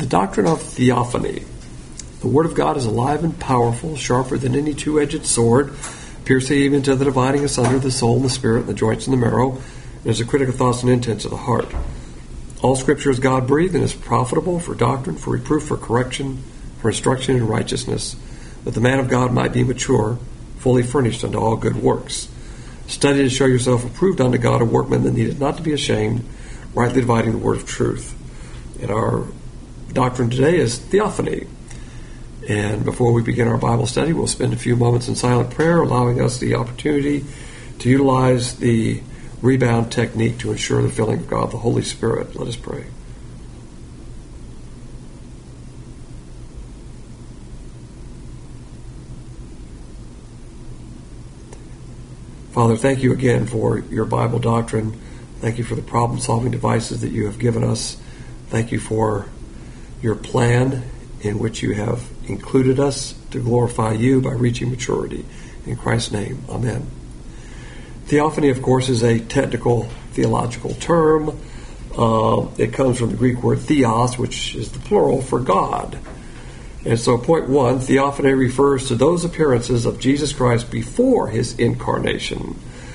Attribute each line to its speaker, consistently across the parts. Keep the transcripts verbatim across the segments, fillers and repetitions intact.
Speaker 1: The doctrine of theophany. The Word of God is alive and powerful, sharper than any two-edged sword, piercing even to the dividing asunder of the soul and the spirit, and the joints and the marrow, and is a critic of thoughts and intents of the heart. All Scripture is God-breathed and is profitable for doctrine, for reproof, for correction, for instruction in righteousness, that the man of God might be mature, fully furnished unto all good works. Study to show yourself approved unto God, a workman that needeth not to be ashamed, rightly dividing the word of truth. And our doctrine today is theophany. And before we begin our Bible study, we'll spend a few moments in silent prayer, allowing us the opportunity to utilize the rebound technique to ensure the filling of God, the Holy Spirit. Let us pray. Father, thank you again for your Bible doctrine. Thank you for the problem-solving devices that you have given us. Thank you for your plan in which you have included us to glorify you by reaching maturity. In Christ's name, amen. Theophany, of course, is a technical theological term. Uh, it comes from the Greek word theos, which is the plural for God. And so point one, theophany refers to those appearances of Jesus Christ before his incarnation.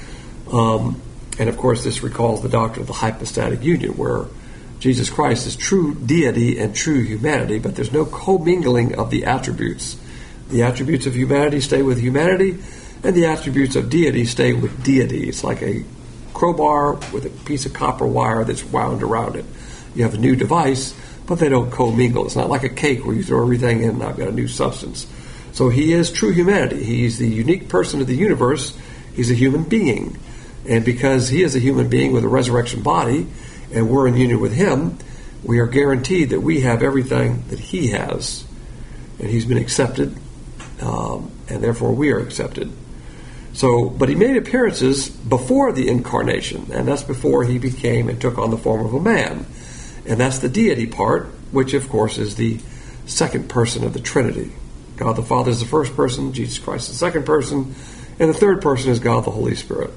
Speaker 1: Um, and of course, this recalls the doctrine of the hypostatic union, where Jesus Christ is true deity and true humanity, but there's no commingling of the attributes. The attributes of humanity stay with humanity, and the attributes of deity stay with deity. It's like a crowbar with a piece of copper wire that's wound around it. You have a new device, but they don't commingle. It's not like a cake where you throw everything in and I've got a new substance. So he is true humanity. He's the unique person of the universe. He's a human being. And because he is a human being with a resurrection body, and we're in union with him, we are guaranteed that we have everything that he has. And he's been accepted, um, and therefore we are accepted. So, but he made appearances before the incarnation, and that's before he became and took on the form of a man. And that's the deity part, which of course is the second person of the Trinity. God the Father is the first person, Jesus Christ is the second person, and the third person is God the Holy Spirit.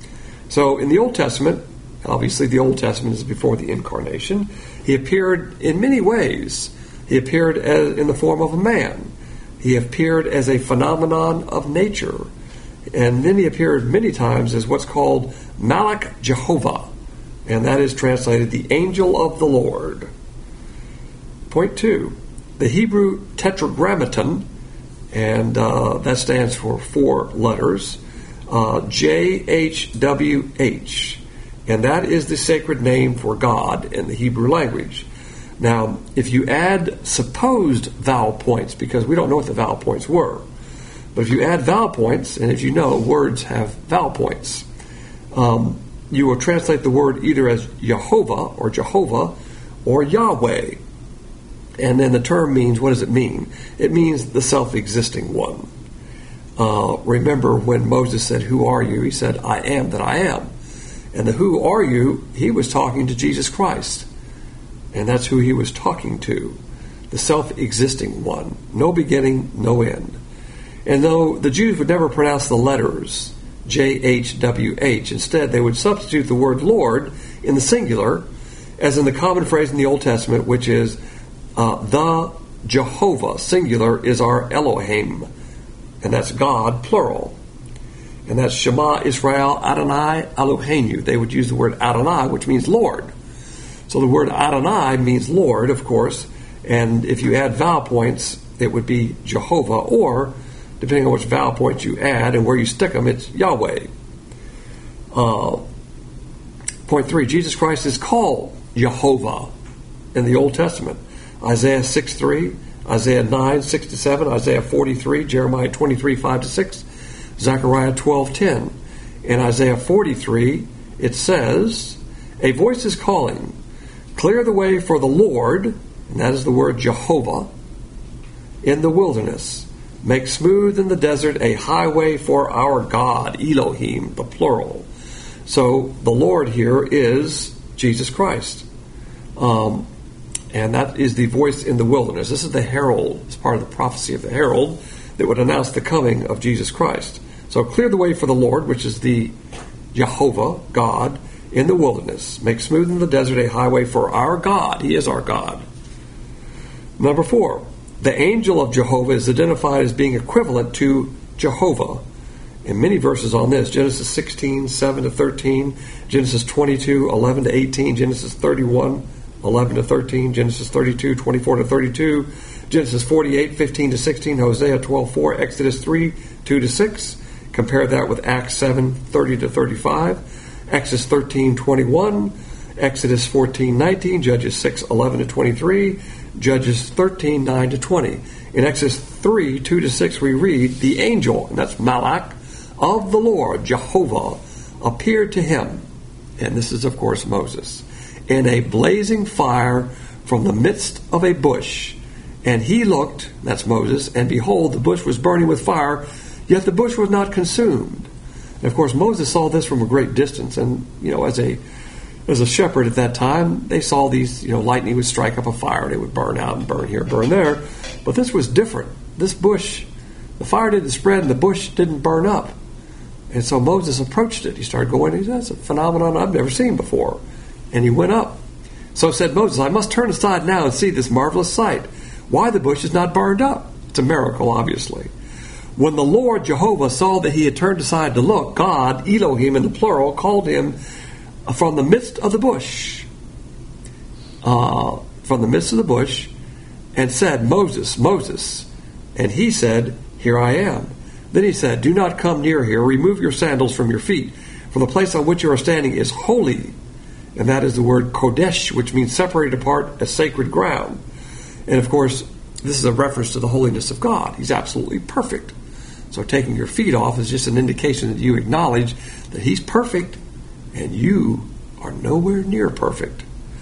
Speaker 1: So in the Old Testament, obviously the Old Testament is before the incarnation, he appeared in many ways. He appeared as, in the form of a man. He appeared as a phenomenon of nature. And then he appeared many times as what's called Malach Jehovah. And that is translated the angel of the Lord. Point two, the Hebrew tetragrammaton, and uh, that stands for four letters, uh, J H W H. And that is the sacred name for God in the Hebrew language. Now, if you add supposed vowel points, because we don't know what the vowel points were, but if you add vowel points, and as you know, words have vowel points, um, you will translate the word either as Jehovah or Jehovah or Yahweh. And then the term means, what does it mean? It means the self-existing one. Uh, remember when Moses said, "Who are you?" He said, "I am that I am." And the "who are you," he was talking to Jesus Christ. And that's who he was talking to. The self-existing one. No beginning, no end. And though the Jews would never pronounce the letters J H W H, instead they would substitute the word Lord in the singular, as in the common phrase in the Old Testament, which is uh, the Jehovah, singular, is our Elohim. And that's God, plural. And that's Shema Israel Adonai Eloheinu. They would use the word Adonai, which means Lord. So the word Adonai means Lord, of course, and if you add vowel points, it would be Jehovah, or depending on which vowel points you add and where you stick them, it's Yahweh. Uh, point three, Jesus Christ is called Jehovah in the Old Testament. Isaiah six three, Isaiah nine six to seven, Isaiah forty-three, Jeremiah twenty-three five to six, Zechariah twelve ten. In Isaiah forty-three, it says, "A voice is calling, clear the way for the Lord," and that is the word Jehovah, "in the wilderness. Make smooth in the desert a highway for our God," Elohim, the plural. So the Lord here is Jesus Christ. Um, and that is the voice in the wilderness. This is the herald. It's part of the prophecy of the herald that would announce the coming of Jesus Christ. So clear the way for the Lord, which is the Jehovah, God, in the wilderness. Make smooth in the desert a highway for our God. He is our God. Number four, the angel of Jehovah is identified as being equivalent to Jehovah. In many verses on this, Genesis sixteen, seven to thirteen, Genesis twenty-two, eleven to eighteen, Genesis thirty-one, eleven to thirteen, Genesis thirty-two, twenty-four to thirty-two, Genesis forty-eight, fifteen to sixteen, Hosea twelve, four, Exodus three, two to six. Compare that with Acts seven, thirty to thirty-five, Exodus thirteen, twenty-one, Exodus fourteen, nineteen, Judges six, eleven to twenty-three, Judges thirteen, nine to twenty. In Exodus three, two to six, we read, the angel, and that's Malach, of the Lord, Jehovah, appeared to him, and this is, of course, Moses, in a blazing fire from the midst of a bush. And he looked, that's Moses, and behold, the bush was burning with fire, yet the bush was not consumed. And of course, Moses saw this from a great distance, and, you know, as a as a shepherd at that time, they saw these, you know, lightning would strike up a fire, and it would burn out and burn here, burn there. But this was different. This bush, the fire didn't spread, and the bush didn't burn up. And so Moses approached it. He started going, he said, that's a phenomenon I've never seen before. And he went up. So said Moses, I must turn aside now and see this marvelous sight. Why the bush is not burned up? It's a miracle, obviously. When the Lord Jehovah saw that he had turned aside to look, God, Elohim in the plural, called him from the midst of the bush, uh, from the midst of the bush, and said, Moses, Moses. And he said, here I am. Then he said, do not come near here. Remove your sandals from your feet, for the place on which you are standing is holy. And that is the word Kodesh, which means separated apart as sacred ground. And of course, this is a reference to the holiness of God. He's absolutely perfect. So taking your feet off is just an indication that you acknowledge that he's perfect and you are nowhere near perfect.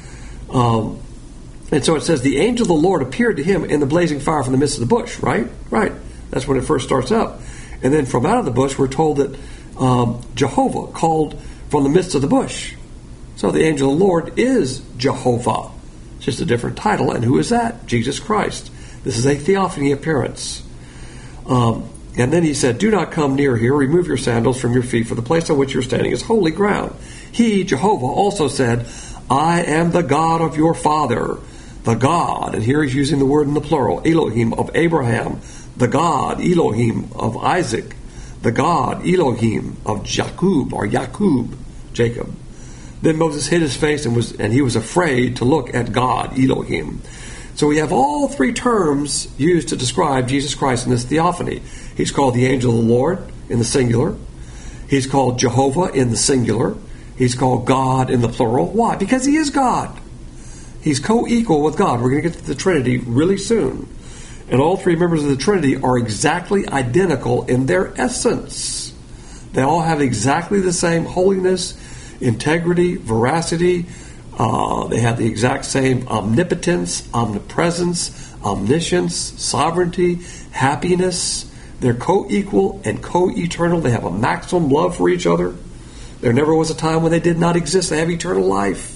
Speaker 1: Um, and so it says, the angel of the Lord appeared to him in the blazing fire from the midst of the bush, right? Right. That's when it first starts up. And then from out of the bush, we're told that um, Jehovah called from the midst of the bush. So the angel of the Lord is Jehovah. It's just a different title. And who is that? Jesus Christ. This is a theophany appearance. Um, and then he said, do not come near here. Remove your sandals from your feet, for the place on which you're standing is holy ground. He, Jehovah, also said, I am the God of your father, the God, and here he's using the word in the plural, Elohim of Abraham, the God, Elohim of Isaac, the God, Elohim of Jacob, or Yakub, Jacob. Then Moses hid his face and was and he was afraid to look at God, Elohim. So we have all three terms used to describe Jesus Christ in this theophany. He's called the angel of the Lord in the singular. He's called Jehovah in the singular. He's called God in the plural. Why? Because he is God. He's co-equal with God. We're going to get to the Trinity really soon. And all three members of the Trinity are exactly identical in their essence. They all have exactly the same holiness, integrity, veracity. Uh, they have the exact same omnipotence, omnipresence, omniscience, sovereignty, happiness. They're co-equal and co-eternal. They have a maximum love for each other. There never was a time when they did not exist. They have eternal life.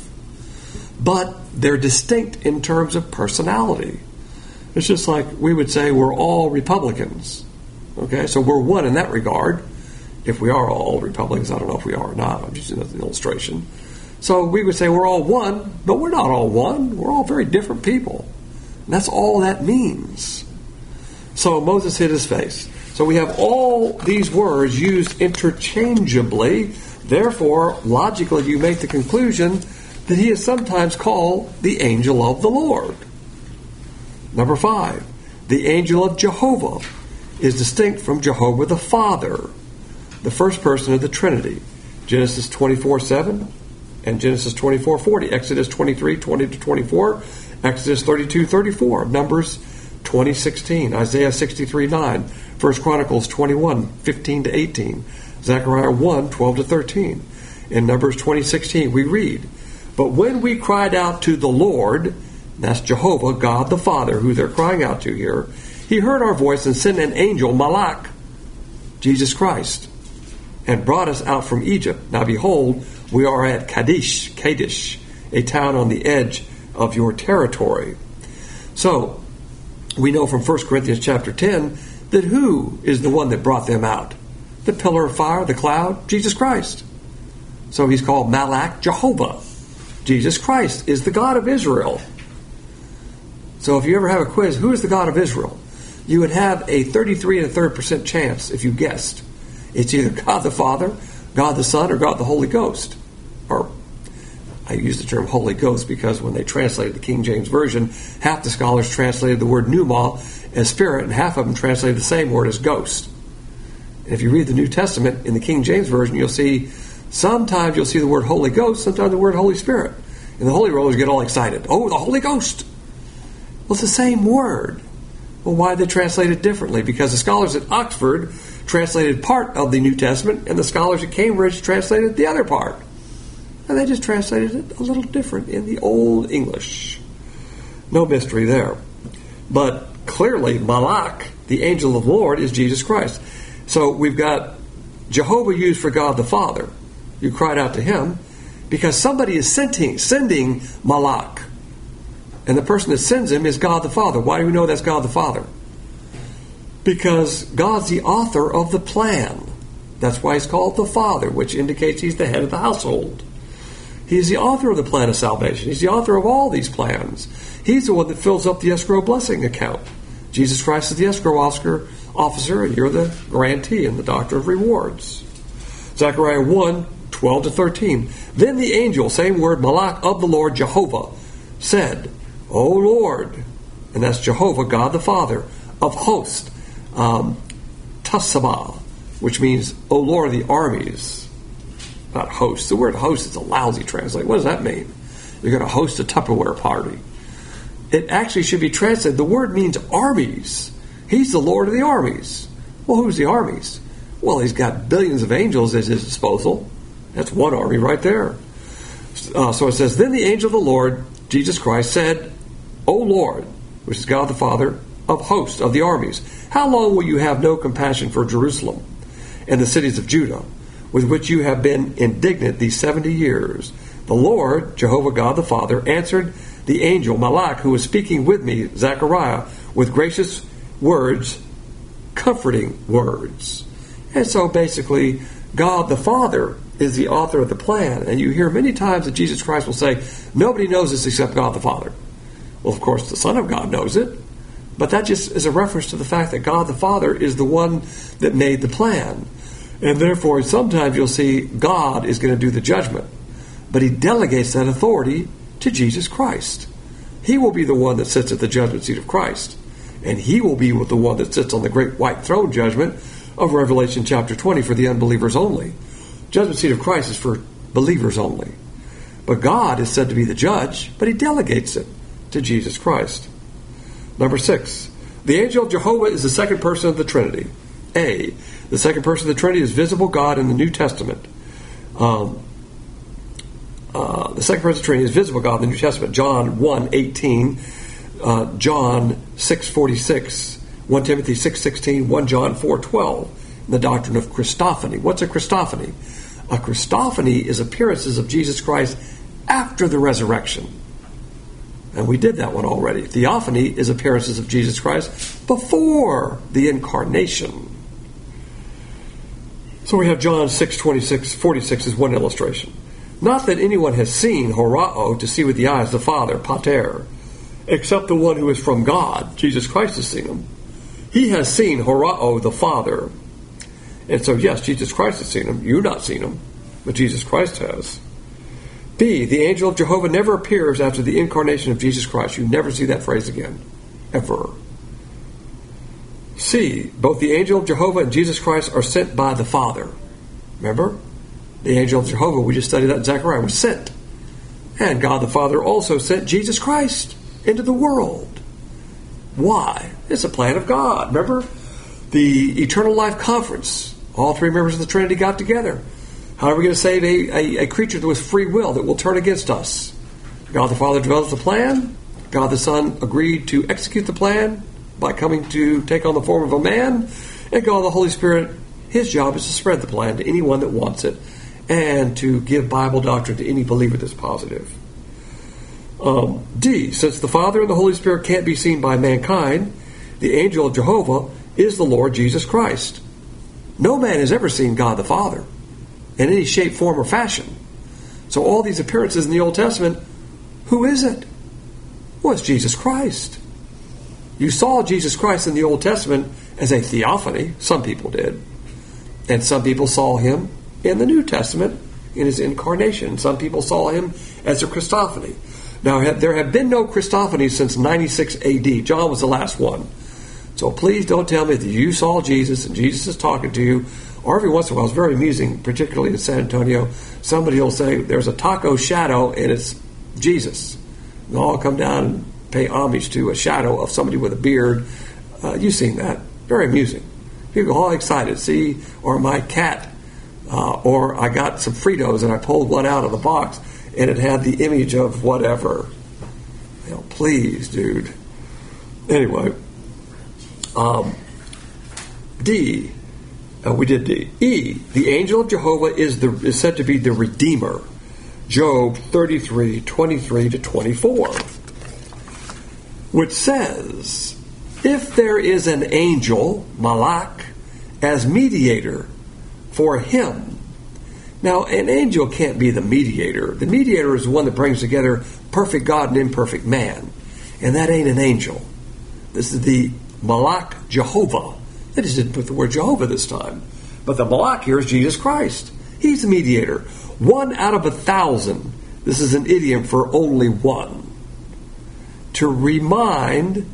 Speaker 1: But they're distinct in terms of personality. It's just like we would say we're all Republicans. Okay, so we're one in that regard. If we are all Republicans, I don't know if we are or not. I'm just using an illustration. So we would say we're all one, but we're not all one. We're all very different people. And that's all that means. So Moses hid his face. So we have all these words used interchangeably. Therefore, logically, you make the conclusion that he is sometimes called the angel of the Lord. Number five, the angel of Jehovah is distinct from Jehovah the Father, the first person of the Trinity. Genesis twenty-four seven and Genesis twenty-four forty, Exodus twenty-three twenty to twenty-four, Exodus thirty-two thirty-four, Numbers twenty sixteen, Isaiah sixty-three nine, First Chronicles twenty-one fifteen to eighteen, Zechariah one twelve to thirteen. In Numbers twenty sixteen we read, but when we cried out to the Lord, that's Jehovah, God the Father, who they're crying out to here, he heard our voice and sent an angel, Malach, Jesus Christ, and brought us out from Egypt. Now behold, we are at Kadesh, Kadesh, a town on the edge of your territory. So, we know from First Corinthians chapter ten that who is the one that brought them out? The pillar of fire, the cloud, Jesus Christ. So he's called Malach Jehovah. Jesus Christ is the God of Israel. So if you ever have a quiz, who is the God of Israel? You would have a thirty-three and a third percent chance if you guessed. It's either God the Father, God the Son, or God the Holy Ghost. Or I use the term Holy Ghost because when they translated the King James Version, half the scholars translated the word pneuma as spirit, and half of them translated the same word as ghost. And if you read the New Testament in the King James Version, you'll see sometimes you'll see the word Holy Ghost, sometimes the word Holy Spirit. And the Holy Rollers get all excited. Oh, the Holy Ghost! Well, it's the same word. Well, why did they translate it differently? Because the scholars at Oxford translated part of the New Testament, and the scholars at Cambridge translated the other part. And they just translated it a little different in the Old English. No mystery there. But clearly, Malach, the angel of the Lord, is Jesus Christ. So we've got Jehovah used for God the Father. You cried out to him because somebody is sending, sending Malach. And the person that sends him is God the Father. Why do we know that's God the Father? Because God's the author of the plan. That's why he's called the Father, which indicates he's the head of the household. He's the author of the plan of salvation. He's the author of all these plans. He's the one that fills up the escrow blessing account. Jesus Christ is the escrow officer, officer and you're the grantee in the doctrine of rewards. Zechariah one, twelve to thirteen. Then the angel, same word, Malach of the Lord Jehovah, said, O Lord, and that's Jehovah, God the Father, of hosts, um, Tasabah, which means, O Lord of the armies, not host. The word host is a lousy translation. What does that mean? You're going to host a Tupperware party. It actually should be translated, the word means armies. He's the Lord of the armies. Well, who's the armies? Well, he's got billions of angels at his disposal. That's one army right there. Uh, so it says, Then the angel of the Lord, Jesus Christ, said, O Lord, which is God the Father, of hosts, of the armies, how long will you have no compassion for Jerusalem and the cities of Judah, with which you have been indignant these seventy years? The Lord, Jehovah God the Father, answered the angel, Malach, who was speaking with me, Zechariah, with gracious words, comforting words. And so basically, God the Father is the author of the plan. And you hear many times that Jesus Christ will say, nobody knows this except God the Father. Well, of course, the Son of God knows it. But that just is a reference to the fact that God the Father is the one that made the plan. And therefore, sometimes you'll see God is going to do the judgment. But he delegates that authority to Jesus Christ. He will be the one that sits at the judgment seat of Christ. And he will be the one that sits on the great white throne judgment of Revelation chapter twenty for the unbelievers only. Judgment seat of Christ is for believers only. But God is said to be the judge, but he delegates it to Jesus Christ. Number six, the angel of Jehovah is the second person of the Trinity. A, the second person of the Trinity is visible God in the New Testament. Um, uh, the second person of the Trinity is visible God in the New Testament. John one eighteen, uh, John six forty-six, First Timothy six sixteen, First John four twelve. The doctrine of Christophany. What's a Christophany? A Christophany is appearances of Jesus Christ after the resurrection. And we did that one already. Theophany is appearances of Jesus Christ before the incarnation. So we have John six twenty-six, forty-six is one illustration. Not that anyone has seen horao, to see with the eyes, the Father, pater, except the one who is from God. Jesus Christ has seen him. He has seen horao, the Father. And so, yes, Jesus Christ has seen him. You've not seen him, but Jesus Christ has. B, the angel of Jehovah never appears after the incarnation of Jesus Christ. You never see that phrase again. Ever. C, both the angel of Jehovah and Jesus Christ are sent by the Father. Remember? The angel of Jehovah, we just studied that in Zechariah, was sent. And God the Father also sent Jesus Christ into the world. Why? It's a plan of God. Remember? The Eternal Life Conference. All three members of the Trinity got together. How are we going to save a, a, a creature with free will that will turn against us? God the Father develops the plan. God the Son agreed to execute the plan by coming to take on the form of a man. And God the Holy Spirit, his job is to spread the plan to anyone that wants it and to give Bible doctrine to any believer that's positive. Um, D, since the Father and the Holy Spirit can't be seen by mankind, the angel of Jehovah is the Lord Jesus Christ. No man has ever seen God the Father in any shape, form, or fashion. So all these appearances in the Old Testament, who is it? Well, it's Jesus Christ. You saw Jesus Christ in the Old Testament as a theophany. Some people did. And some people saw him in the New Testament in his incarnation. Some people saw him as a Christophany. Now, there have been no Christophanies since ninety-six A D. John was the last one. So please don't tell me that you saw Jesus and Jesus is talking to you. Or every once in a while, it's very amusing, particularly in San Antonio, somebody will say, there's a taco shadow and it's Jesus. They'll all come down and pay homage to a shadow of somebody with a beard. Uh, you've seen that. Very amusing. People go all excited. See, or my cat, uh, or I got some Fritos and I pulled one out of the box and it had the image of whatever. You know, please, dude. Anyway, um, D, uh, we did D. E, the angel of Jehovah is the is said to be the Redeemer. Job thirty-three, twenty-three to twenty-four, which says, if there is an angel, Malak, as mediator for him. Now, an angel can't be the mediator. The mediator is the one that brings together perfect God and imperfect man. And that ain't an angel. This is the Malak Jehovah. They just didn't put the word Jehovah this time. But the Malak here is Jesus Christ. He's the mediator. One out of a thousand. This is an idiom for only one. To remind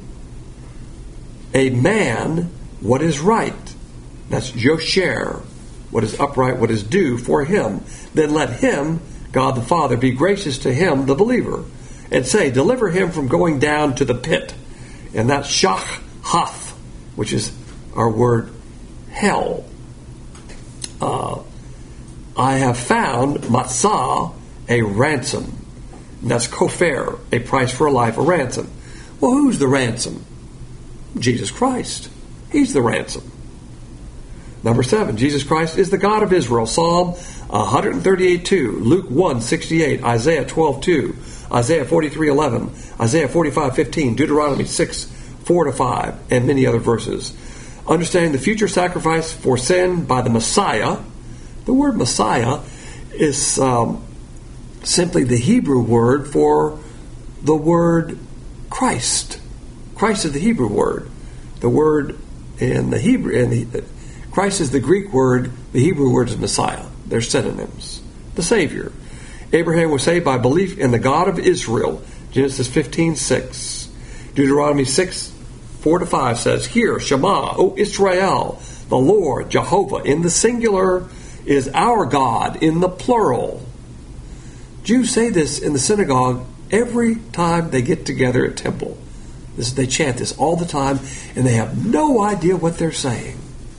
Speaker 1: a man what is right. That's Yosher. What is upright, what is due for him. Then let him, God the Father, be gracious to him, the believer. And say, deliver him from going down to the pit. And that's Shach Hath, which is our word hell. Uh, I have found matzah, a ransom. And that's kofer, a price for a life, a ransom. Well, who's the ransom? Jesus Christ. He's the ransom. Number seven, Jesus Christ is the God of Israel. Psalm one thirty-eight two, Luke one sixty-eight, Isaiah twelve two, Isaiah forty-three eleven, Isaiah forty-five fifteen, Deuteronomy six four to five, and many other verses. Understanding the future sacrifice for sin by the Messiah. The word Messiah is um, simply the Hebrew word for the word Christ. Christ is the Hebrew word. The word in the Hebrew, in the, Christ is the Greek word. The Hebrew word is Messiah. They're synonyms. The Savior. Abraham was saved by belief in the God of Israel. Genesis fifteen six. Deuteronomy six four to five says, hear, Shema, O Israel, the Lord, Jehovah, in the singular, is our God, in the plural. Jews say this in the synagogue every time they get together at temple. This, they chant this all the time, and they have no idea what they're saying.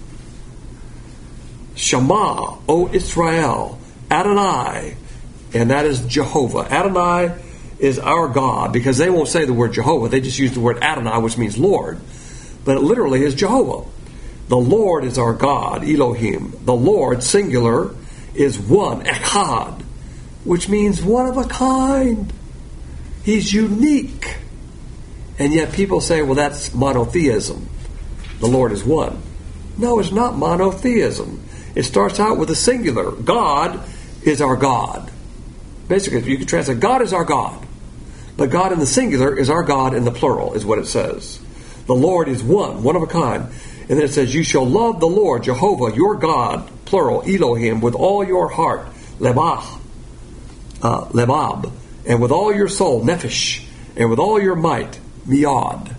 Speaker 1: Shema, O Israel, Adonai, and that is Jehovah. Adonai is our God, because they won't say the word Jehovah. They just use the word Adonai, which means Lord. But it literally is Jehovah. The Lord is our God, Elohim. The Lord, singular, is one, Echad, which means one of a kind. He's unique. And yet people say, well, that's monotheism. The Lord is one. No, it's not monotheism. It starts out with a singular. God is our God. Basically, you can translate, God is our God. But God in the singular is our God in the plural, is what it says. The Lord is one, one of a kind. And then it says, you shall love the Lord, Jehovah, your God, plural, Elohim, with all your heart, lebach, uh, lebab, and with all your soul, nephesh, and with all your might, miad.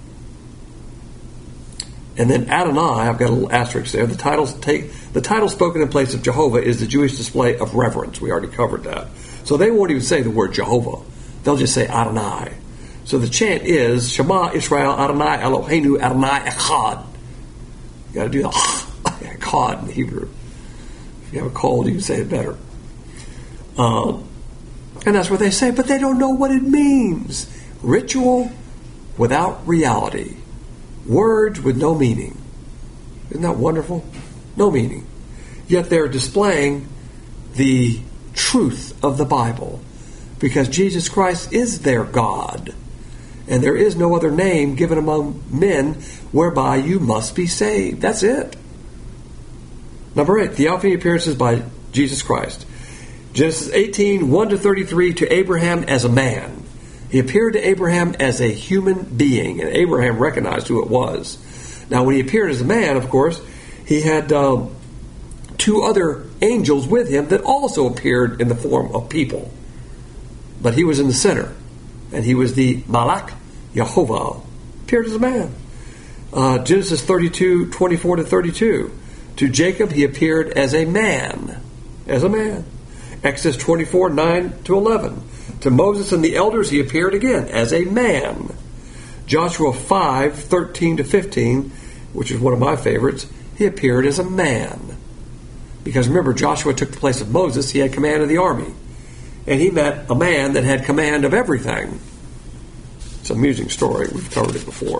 Speaker 1: And then Adonai, I've got a little asterisk there. The titles take the title spoken in place of Jehovah is the Jewish display of reverence. We already covered that. So they won't even say the word Jehovah. They'll just say Adonai. So the chant is Shema Israel Adonai Eloheinu Adonai Echad. You got to do the Echad in Hebrew. If you have a cold, you can say it better. Um, and that's what they say, but they don't know what it means. Ritual without reality. Words with no meaning. Isn't that wonderful? No meaning. Yet they're displaying the truth of the Bible, because Jesus Christ is their God, and there is no other name given among men whereby you must be saved. That's it. Number eight, theophany appearances by Jesus Christ. Genesis eighteen, one to thirty-three, to Abraham as a man. He appeared to Abraham as a human being, and Abraham recognized who it was. Now, when he appeared as a man, of course, he had um, two other angels with him that also appeared in the form of people. But he was in the center, and he was the Malach Yehovah, appeared as a man. Uh, Genesis thirty-two, twenty-four to thirty-two. To Jacob he appeared as a man. As a man. Exodus twenty-four, nine to eleven. To Moses and the elders he appeared again as a man. Joshua five, thirteen to fifteen, which is one of my favorites, he appeared as a man. Because remember, Joshua took the place of Moses. He had command of the army. And he met a man that had command of everything. It's an amusing story. We've covered it before.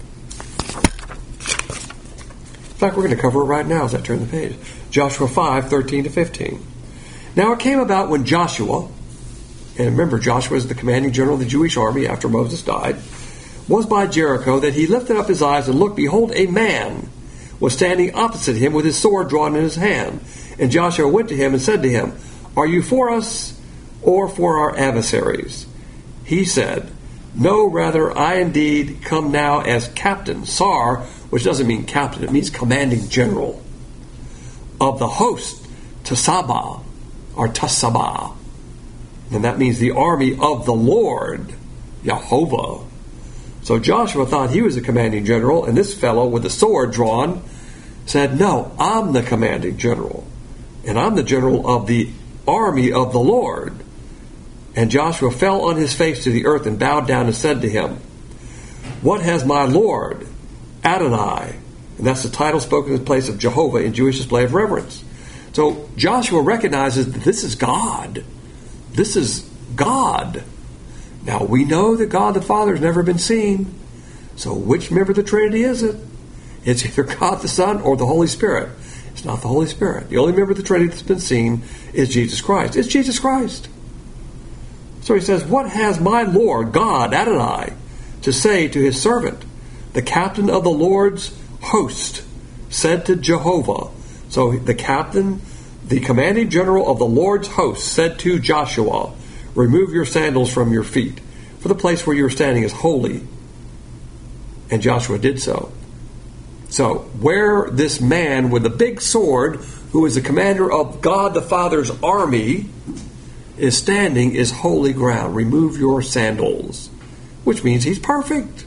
Speaker 1: In fact, we're going to cover it right now as I turn the page. Joshua five, thirteen to fifteen. Now it came about when Joshua, and remember Joshua is the commanding general of the Jewish army after Moses died, was by Jericho, that he lifted up his eyes and looked, behold, a man was standing opposite him with his sword drawn in his hand. And Joshua went to him and said to him, Are you for us or for our adversaries? He said, No, rather, I indeed come now as captain, Sar, which doesn't mean captain, it means commanding general, of the host, Tasaba, or Tasaba. And that means the army of the Lord, Yehovah. So Joshua thought he was the commanding general, and this fellow with the sword drawn said, No, I'm the commanding general, and I'm the general of the army of the Lord. And Joshua fell on his face to the earth and bowed down and said to him, What has my Lord, Adonai, and that's the title spoken in the place of Jehovah in Jewish display of reverence. So Joshua recognizes that this is God. This is God. Now we know that God the Father has never been seen. So which member of the Trinity is it? It's either God the Son or the Holy Spirit. It's not the Holy Spirit. The only member of the Trinity that's been seen is Jesus Christ. It's Jesus Christ. So he says, What has my Lord, God, Adonai, to say to his servant? The captain of the Lord's host said to Jehovah. So the captain, the commanding general of the Lord's host said to Joshua, Remove your sandals from your feet, for the place where you are standing is holy. And Joshua did so. So where this man with the big sword, who is the commander of God the Father's army, is standing is holy ground. Remove your sandals. Which means he's perfect.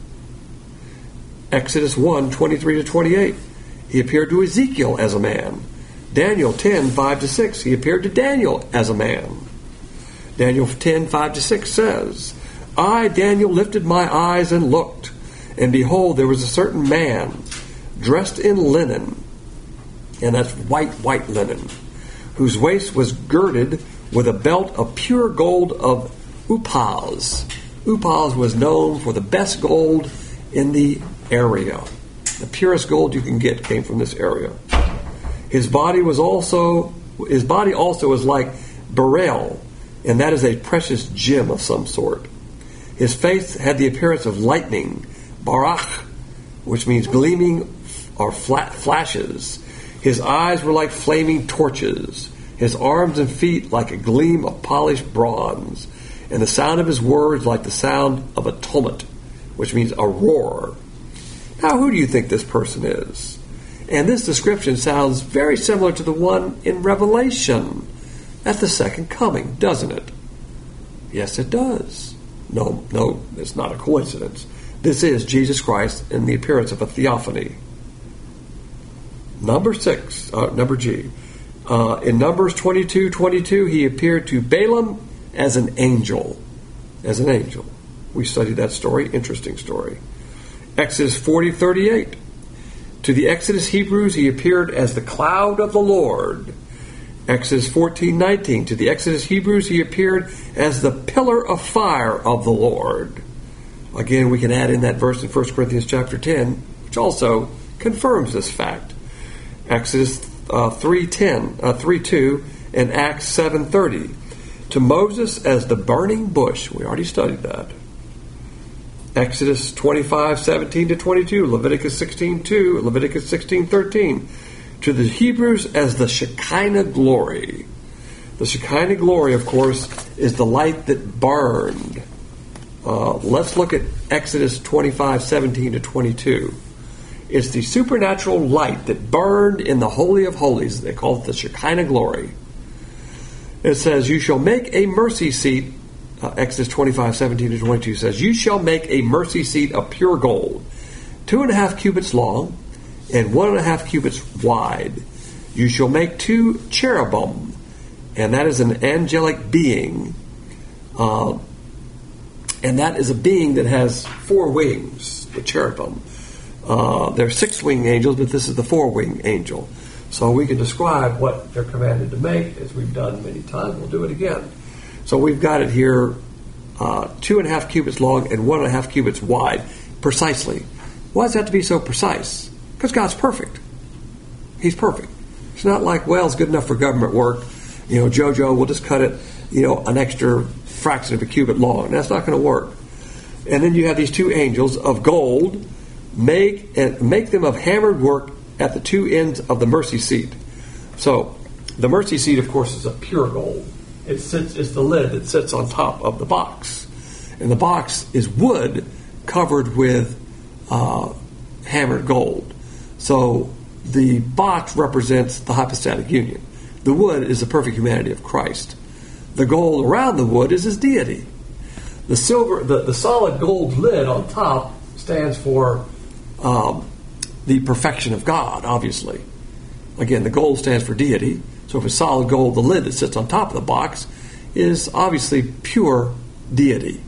Speaker 1: Exodus one, twenty-three to twenty-eight. He appeared to Ezekiel as a man. Daniel ten, five to six. He appeared to Daniel as a man. Daniel ten, five to six says, I, Daniel, lifted my eyes and looked, and behold, there was a certain man dressed in linen, and that's white, white linen, whose waist was girded with a belt of pure gold of Upaz. Upaz was known for the best gold in the area. The purest gold you can get came from this area. His body was also his body also was like beryl, and that is a precious gem of some sort. His face had the appearance of lightning, barach, which means gleaming or flat flashes. His eyes were like flaming torches. His arms and feet like a gleam of polished bronze, and the sound of his words like the sound of a tumult, which means a roar. Now, who do you think this person is? And this description sounds very similar to the one in Revelation at the second coming, doesn't it? Yes, it does. No, no, it's not a coincidence. This is Jesus Christ in the appearance of a theophany. Number six, uh, number G. Uh, in Numbers twenty-two twenty-two, he appeared to Balaam as an angel. As an angel. We studied that story. Interesting story. Exodus forty thirty-eight. To the Exodus Hebrews, he appeared as the cloud of the Lord. Exodus fourteen nineteen. To the Exodus Hebrews, he appeared as the pillar of fire of the Lord. Again, we can add in that verse in First Corinthians chapter ten, which also confirms this fact. Exodus uh, three ten, uh, three two, and Acts seven thirty. To Moses as the burning bush. We already studied that. Exodus twenty-five seventeen to twenty-two, Leviticus sixteen two, Leviticus sixteen thirteen. To the Hebrews as the Shekinah glory. The Shekinah glory, of course, is the light that burned. uh, let's look at Exodus twenty-five, seventeen to twenty-two. It's the supernatural light that burned in the Holy of Holies. They call it the Shekinah glory. It says, you shall make a mercy seat. Uh, Exodus twenty-five, seventeen to twenty-two says, you shall make a mercy seat of pure gold, two and a half cubits long, and one and a half cubits wide. You shall make two cherubim, and that is an angelic being. Uh, and that is a being that has four wings, the cherubim. Uh, they're six-winged angels, but this is the four-winged angel. So we can describe what they're commanded to make, as we've done many times. We'll do it again. So we've got it here, uh, two and a half cubits long and one and a half cubits wide, precisely. Why does it have to be so precise? Because God's perfect. He's perfect. It's not like, well, it's good enough for government work. You know, JoJo, we'll just cut it, you know, an extra fraction of a cubit long. That's not going to work. And then you have these two angels of gold. Make and make them of hammered work at the two ends of the mercy seat. So, the mercy seat, of course, is a pure gold. It sits, it's the lid that sits on top of the box. And the box is wood covered with uh, hammered gold. So, the box represents the hypostatic union. The wood is the perfect humanity of Christ. The gold around the wood is his deity. The silver, the, the solid gold lid on top stands for um, the perfection of God, obviously. Again, the gold stands for deity. So if it's solid gold, the lid that sits on top of the box is obviously pure deity.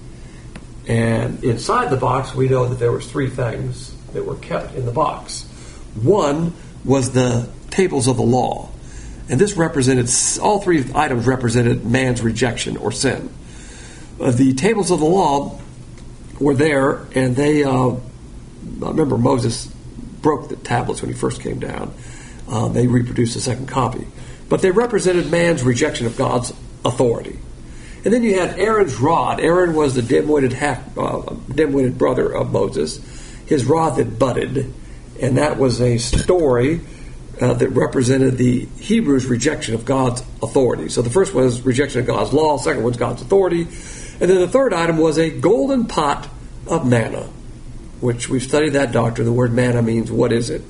Speaker 1: And inside the box, we know that there was three things that were kept in the box. One was the tables of the law. And this represented, all three items represented man's rejection or sin. Uh, the tables of the law were there, and they, uh, I remember Moses broke the tablets when he first came down. Uh, they reproduced a second copy. But they represented man's rejection of God's authority. And then you had Aaron's rod. Aaron was the dim-witted half, uh, dim-witted brother of Moses. His rod that budded, and that was a story uh, that represented the Hebrews' rejection of God's authority. So the first one was rejection of God's law. The second one was God's authority. And then the third item was a golden pot of manna, which we've studied that doctrine. The word manna means what is it?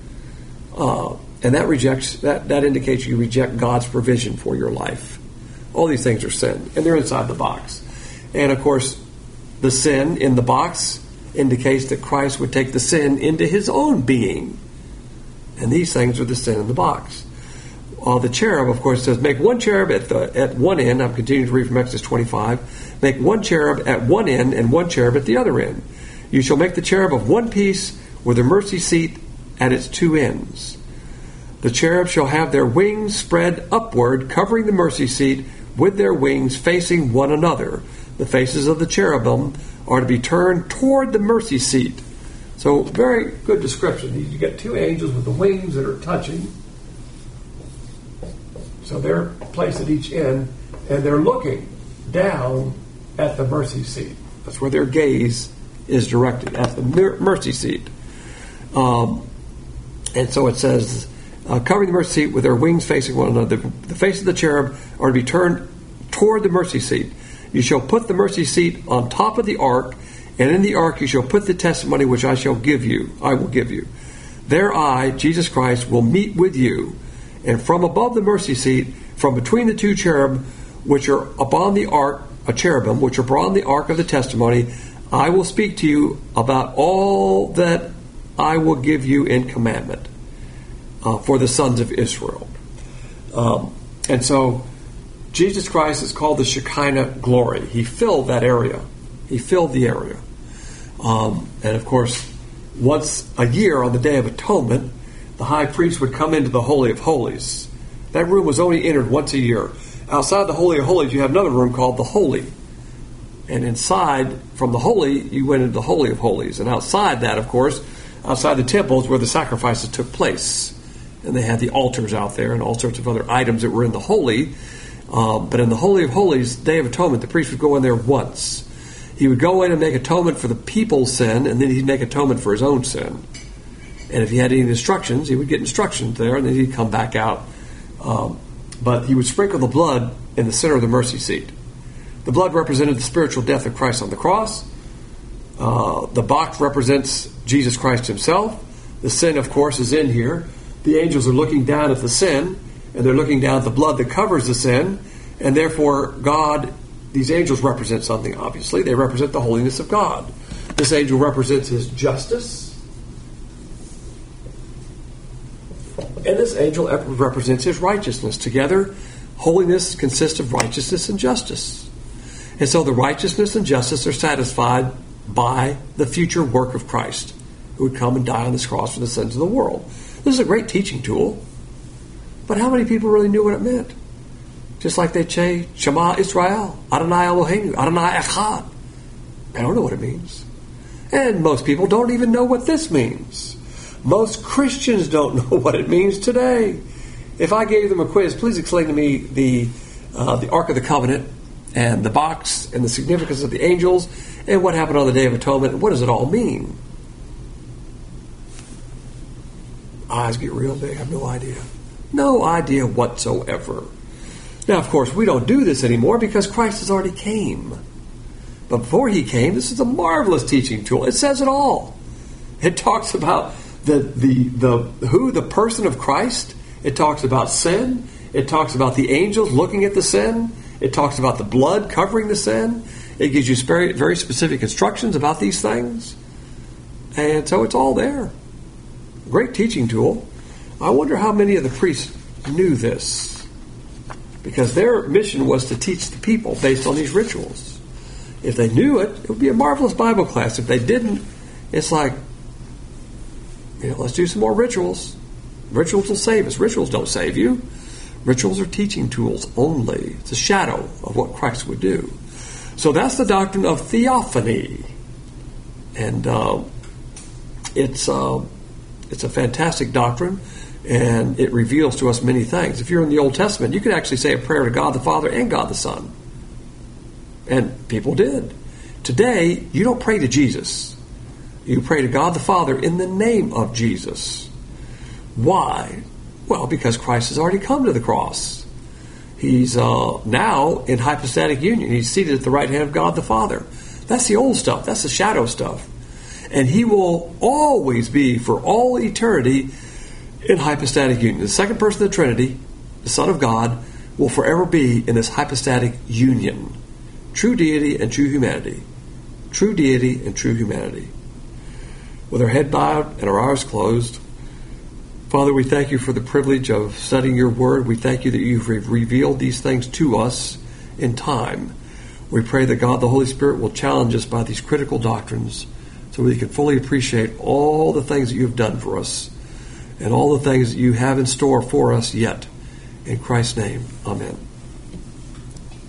Speaker 1: Uh, and that rejects that, that indicates you reject God's provision for your life. All these things are sin, and they're inside the box. And of course, the sin in the box indicates that Christ would take the sin into his own being. And these things are the sin in the box. Uh, the cherub, of course, says, make one cherub at the at one end. I'm continuing to read from Exodus twenty-five. Make one cherub at one end and one cherub at the other end. You shall make the cherub of one piece with the mercy seat at its two ends. The cherub shall have their wings spread upward, covering the mercy seat with their wings facing one another. The faces of the cherubim are to be turned toward the mercy seat. So, very good description. You get two angels with the wings that are touching. So they're placed at each end, and they're looking down at the mercy seat. That's where their gaze is directed, at the mercy seat. Um, and so it says, uh, covering the mercy seat with their wings facing one another. The, the face of the cherub are to be turned toward the mercy seat. You shall put the mercy seat on top of the ark, and in the ark you shall put the testimony which I shall give you. I will give you. There I, Jesus Christ, will meet with you. And from above the mercy seat, from between the two cherub, which are upon the ark, a cherubim, which are upon the ark of the testimony, I will speak to you about all that I will give you in commandment uh, for the sons of Israel. Um, and so, Jesus Christ is called the Shekinah glory. He filled that area. He filled the area. Um, and of course, once a year on the Day of Atonement, the high priest would come into the Holy of Holies. That room was only entered once a year. Outside the Holy of Holies, you have another room called the Holy. And inside, from the Holy, you went into the Holy of Holies. And outside that, of course, outside the temples where the sacrifices took place. And they had the altars out there and all sorts of other items that were in the Holy. Uh, but in the Holy of Holies, Day of Atonement, the priest would go in there once. He would go in and make atonement for the people's sin, and then he'd make atonement for his own sin. And if he had any instructions, he would get instructions there, and then he'd come back out. Um, but he would sprinkle the blood in the center of the mercy seat. The blood represented the spiritual death of Christ on the cross. Uh, the box represents Jesus Christ himself. The sin, of course, is in here. The angels are looking down at the sin, and they're looking down at the blood that covers the sin, and therefore God, these angels represent something, obviously. They represent the holiness of God. This angel represents his justice, and this angel represents his righteousness. Together, holiness consists of righteousness and justice. And so the righteousness and justice are satisfied by the future work of Christ, who would come and die on this cross for the sins of the world. This is a great teaching tool. But how many people really knew what it meant? Just like they say, Shema Israel, Adonai Eloheinu, Adonai Echad. They don't know what it means. And most people don't even know what this means. Most Christians don't know what it means today. If I gave them a quiz, please explain to me the uh, the Ark of the Covenant and the box and the significance of the angels and what happened on the Day of Atonement. What does it all mean? Eyes get real big. I have no idea. No idea whatsoever. Now, of course, we don't do this anymore because Christ has already came. But before he came, this is a marvelous teaching tool. It says it all. It talks about the the the who, the person of Christ. It talks about sin. It talks about the angels looking at the sin. It talks about the blood covering the sin. It gives you very, very specific instructions about these things. And so it's all there. Great teaching tool. I wonder how many of the priests knew this, because their mission was to teach the people based on these rituals. If they knew it, it would be a marvelous Bible class. If they didn't, it's like, you know, let's do some more rituals. Rituals will save us. Rituals don't save you. Rituals are teaching tools only. It's a shadow of what Christ would do. So that's the doctrine of theophany. And uh, it's... Uh, It's a fantastic doctrine, and it reveals to us many things. If you're in the Old Testament, you could actually say a prayer to God the Father and God the Son. And people did. Today, you don't pray to Jesus. You pray to God the Father in the name of Jesus. Why? Well, because Christ has already come to the cross. He's uh, now in hypostatic union. He's seated at the right hand of God the Father. That's the old stuff. That's the shadow stuff. And he will always be, for all eternity, in hypostatic union. The second person of the Trinity, the Son of God, will forever be in this hypostatic union. True deity and true humanity. True deity and true humanity. With our head bowed and our eyes closed, Father, we thank you for the privilege of studying your word. We thank you that you've revealed these things to us in time. We pray that God, the Holy Spirit, will challenge us by these critical doctrines, so we can fully appreciate all the things that you've done for us and all the things that you have in store for us yet. In Christ's name, amen.